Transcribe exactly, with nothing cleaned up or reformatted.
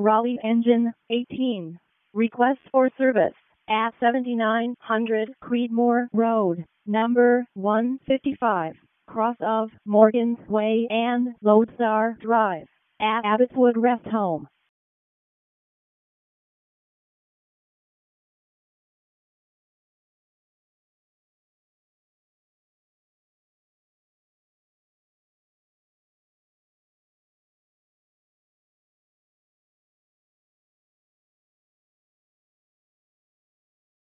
Raleigh Engine eighteen. Request for service at seventy-nine hundred Creedmoor Road, number one fifty-five, cross of Morgan's Way and Lodestar Drive, at Abbotswood Rest Home.